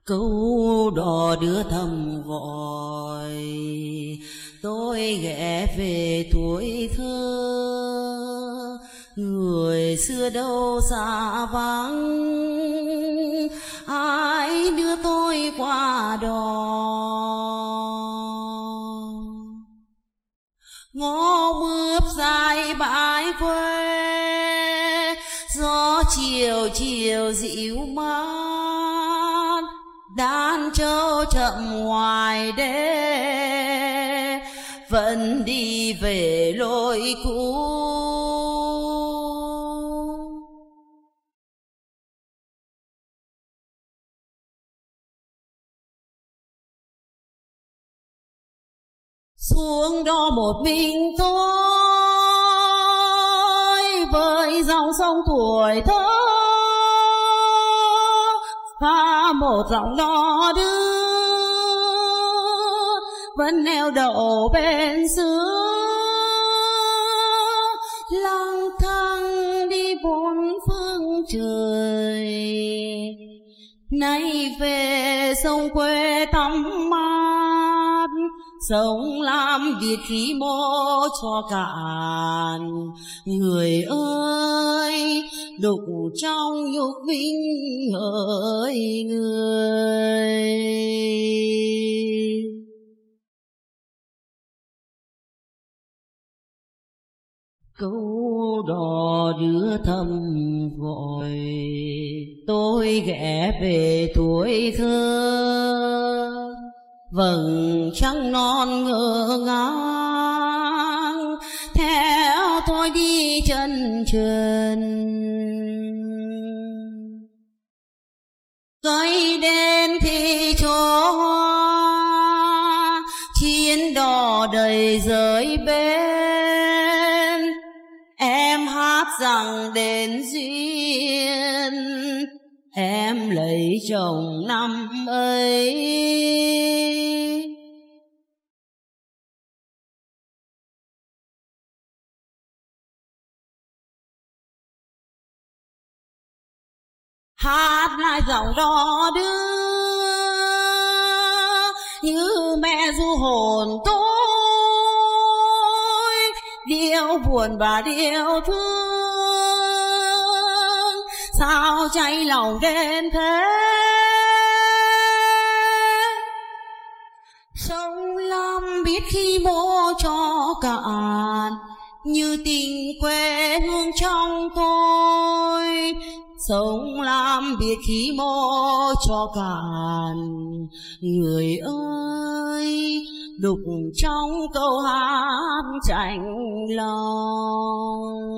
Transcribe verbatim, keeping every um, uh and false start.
Câu đò đưa thầm gọi tôi ghé về tuổi thơ, người xưa đâu xa vắng, ai đưa tôi qua đò. Ngõ mướp dài bãi quê, gió chiều chiều dịu mát, đàn trâu chậm ngoài đê vẫn đi về lối cũ. Xuống đó một mình tôi với dòng sông tuổi thơ, pha một dòng đò đưa vẫn neo đậu bên xưa, lang thang đi bốn phương trời. Nay về sông quê tắm mát, sống làm việc khí mô cho cạn. Người ơi đục trong nhục vinh hỡi người. Câu đò đưa thầm gọi tôi ghé về tuổi thơ, vầng trăng non ngỡ ngàng theo tôi đi chân trần. Cây đến thì chỗ hoa, chiến đò đầy rơi bên, em hát rằng đến duyên em lấy chồng năm ấy. Hát lại dòng đò đưa như mẹ ru hồn tôi, điệu buồn và điệu thương sao cháy lòng đến thế. Sông Lam biết khi mô cho cạn, như tình quê hương trong tôi. Sông Lam biết khi mô cho cạn, người ơi đục trong câu hát chạnh lòng.